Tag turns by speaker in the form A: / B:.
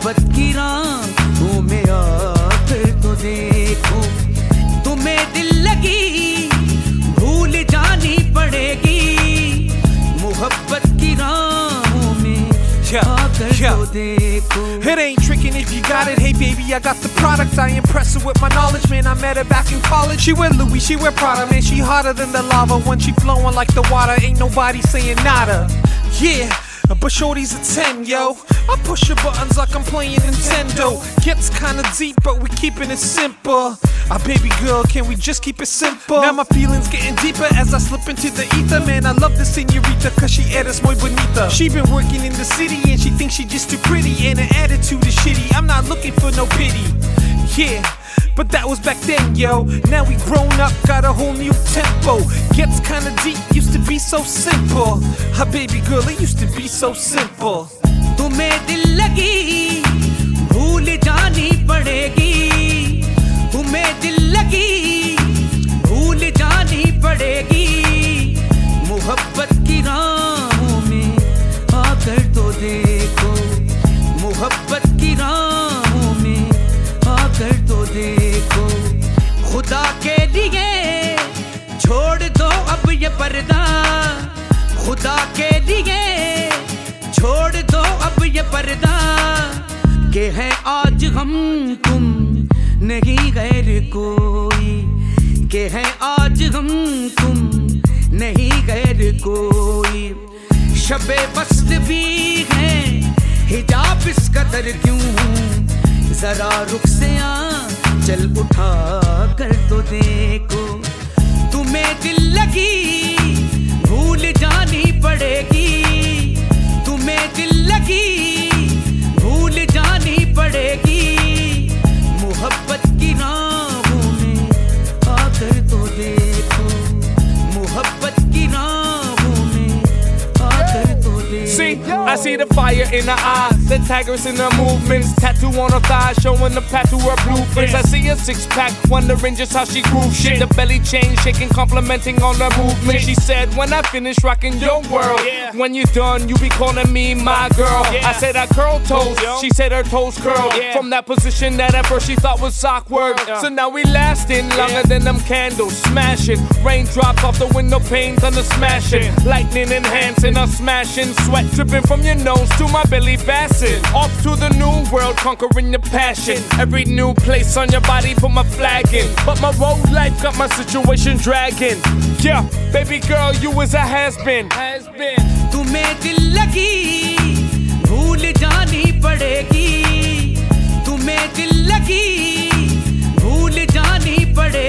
A: मोहब्बत की राहों में आकर तो देखो, तुम्हें दिल लगी भूल जानी पड़ेगी, मोहब्बत की राहों में आकर तो देखो।
B: It ain't tricking if you got it. Hey baby, I got the product. I impress her with my knowledge, man. I met her back in college. She wear Louis, she wear Prada, man. She hotter than the lava when she flowing like the water. Ain't nobody saying nada. Yeah. But shorty's a 10, yo. I push her buttons like I'm playing Nintendo. Gets kinda deep, but we keeping it simple. Baby girl, can we just keep it simple? Now my feelings getting deeper as I slip into the ether. Man, I love this señorita, cause she eres muy bonita. She been working in the city and she thinks she just too pretty, and her attitude is shitty. I'm not looking for no pity. Yeah. But that was back then, yo. Now we grown up, got a whole new tempo. Gets kinda deep, used to be so simple. Baby girl, it used to be so simple.
A: तुम्हें दिल लगी भूल जानी पड़ेगी, तुम्हें दिल लगी भूल जानी पड़ेगी, मोहब्बत की राहों में आकर तो देखो, मोहब्बत की राहों में आकर तो देखो। खुदा के लिए छोड़ दो अब ये पर्दा, खुदा के लिए छोड़ दो अब ये पर्दा, के हैं आज हम तुम नहीं गैर कोई, के हैं आज हम तुम नहीं गैर कोई। शबे वस्ल भी है हिजाब इस कदर क्यों, जरा रुख से चल उठा कर तो देखो, तुम्हें दिल लगी भूल जानी पड़ेगी, तुम्हें दिल लगी भूल जानी पड़ेगी, मोहब्बत की राहों में आकर तो देखो, मोहब्बत की राहों में आकर तो देखो।
B: See, I see the fire in her eyes, the tigers in her movements, tattoo on her thigh showing the path to her blueprints. I see a six-pack, wondering just how she groove shit. The belly chain shaking, complimenting on her movement. She said, when I finish rocking your world, when you're done, you be calling me my girl. I said I curl toes, she said her toes curl. From that position that at first she thought was awkward. So now we lasting longer than them candles, smashing. Raindrops off the window panes on the smashing. Lightning enhancing, us smashing. Sweat dripping from your nose to my belly bassin'. Off to the new world, conquering your passion. Every new place on your body, put my flag in. But my road life got my situation dragging. Yeah, baby girl, you was a has-been.
A: तुम्हें दिल लगी भूल जानी पड़ेगी, तुम्हें दिल लगी भूल जानी पड़ेगी।